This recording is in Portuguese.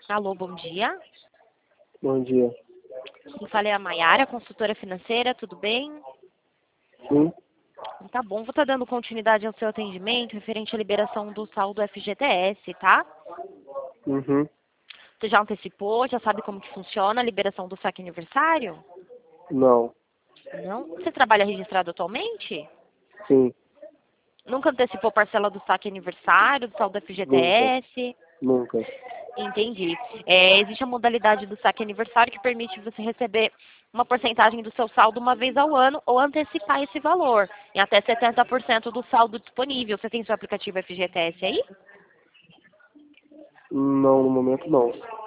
Alô, bom dia. Bom dia. Quem fala é a Maiara, consultora financeira, tudo bem? Sim? Tá bom, vou estar dando continuidade ao seu atendimento referente à liberação do saldo FGTS, tá? Uhum. Você já antecipou, já sabe como que funciona a liberação do saque aniversário? Não. Não? Você trabalha registrado atualmente? Sim. Nunca antecipou parcela do saque aniversário, do saldo Nunca. FGTS? Nunca. Entendi. Existe a modalidade do saque aniversário que permite você receber uma porcentagem do seu saldo uma vez ao ano ou antecipar esse valor em até 70% do saldo disponível. Você tem seu aplicativo FGTS aí? Não, no momento não.